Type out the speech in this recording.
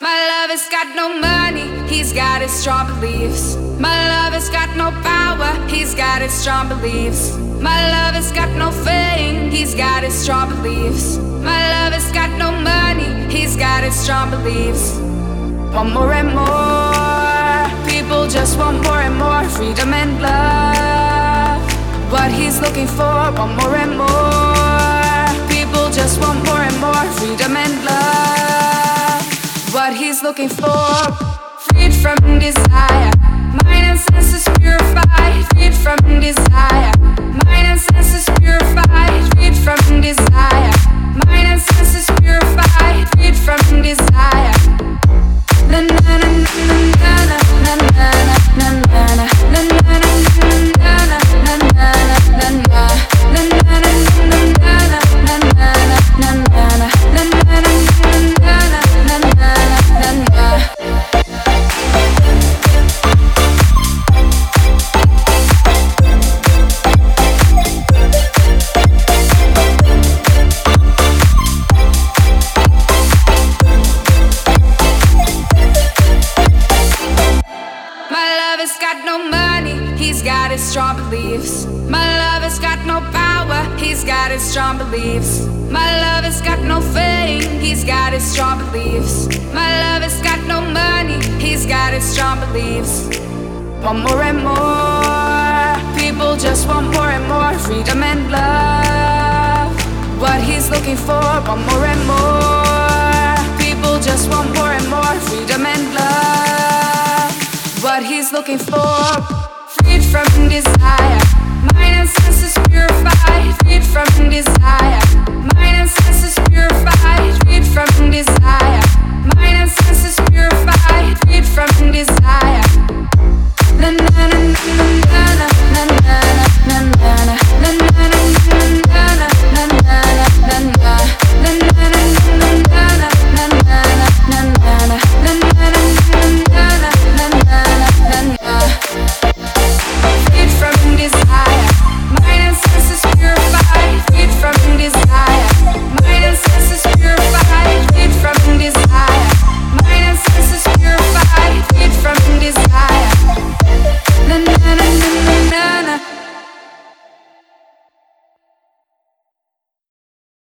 My lover's got no money, he's got his strong beliefs. My lover's got no power, he's got his strong beliefs. My lover's got no fame, he's got his strong beliefs. My lover's got no money, he's got his strong beliefs. Want more and more, people just want more and more freedom and love. What he's looking for, want more and more, people just want more and more freedom and love. What he's looking for, freed from desire, mind and senses purified, freed from desire, mind and senses purified, freed from desire, mind and senses purified, freed from desire. Na na na na na na na na na na na na na strong beliefs. My lover's got no power, he's got his strong beliefs. My lover's got no fame, he's got his strong beliefs. My lover's got no money, he's got his strong beliefs. Want more and more, people just want more and more freedom and love. What he's looking for, want more and more, people just want more and more freedom and love. What he's looking for, freed from desire,